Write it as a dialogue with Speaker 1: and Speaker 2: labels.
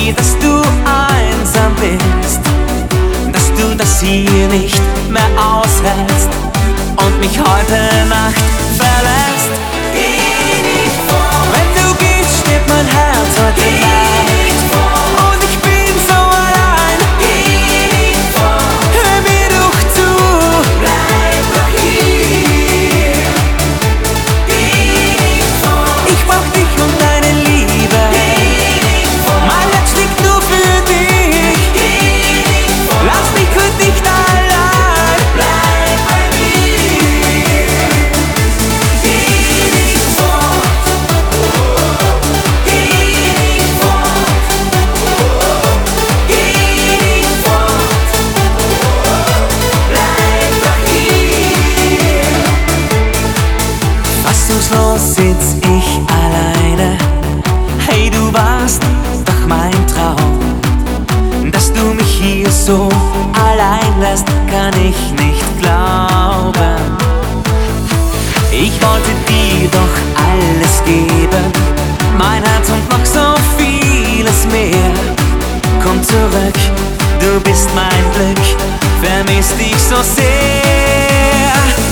Speaker 1: wie dass du einsam bist, dass du das hier nicht mehr aushältst und mich heute Nacht verlässt. Geh nicht fort. Wenn du gehst, stirbt mein Herz heute Nacht und ich bin so allein. Geh nicht fort. Hör mir doch zu, bleib doch hier. Geh nicht fort. Ich brauch dich und deine Liebe. Geh nicht fort. Mein Herz schlägt nur für dich. Geh nicht fort. Lass mich heute nicht allein. Bleib bei mir. Geh nicht fort. Geh nicht fort. Geh nicht fort. Bleib doch hier. Fassungslos sitz ich alleine. Hey, du warst doch mein Traum. Dass du mich hier so allein lässt, kann ich nicht glauben. Ich wollte dir doch alles geben, mein Herz und noch so vieles mehr. Komm zurück, du bist mein Glück, vermiss dich so sehr.